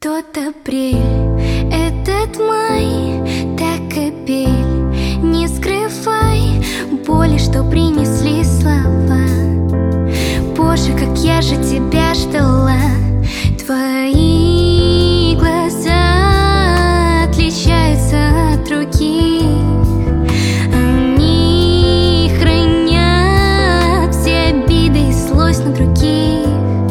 Тот апрель, этот май, так и пель, не скрывай боли, что принесли слова. Боже, как я же тебя ждала. Твои глаза отличаются от других. Они хранят все обиды и злость на других.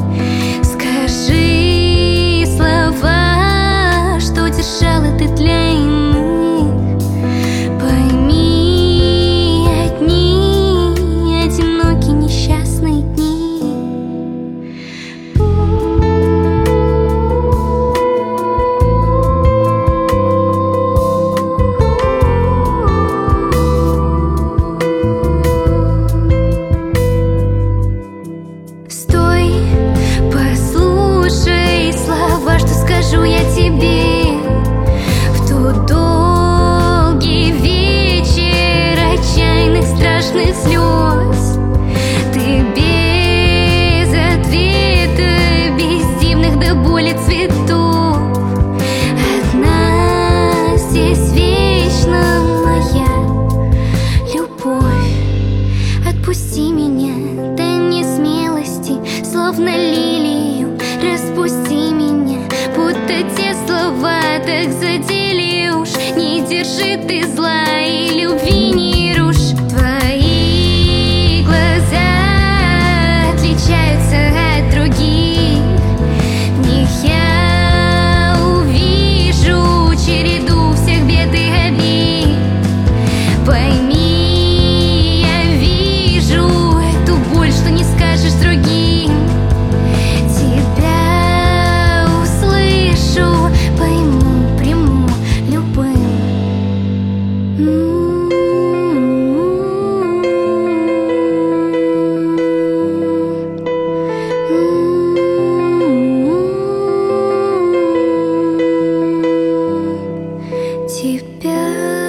Скажи слова, что держала ты для иных. Пойми, одни одинокие несчастные дни. Стой, послушай слова, что скажу я тебе. В тот долгий вечер отчаянных страшных слез ты без ответа, без дивных до боли цветов. Одна здесь вечно моя любовь. Отпусти меня, дай мне смелости, словно лилию распусти меня. Будто те слова так задели уж. Не держи ты зла и любви не рушь. Твои глаза отличаются от других. В них я увижу череду всех бед и обид. Пойми, я вижу эту боль, что не скажешь другим. Тебя услышу, пойму, приму любым. Тебя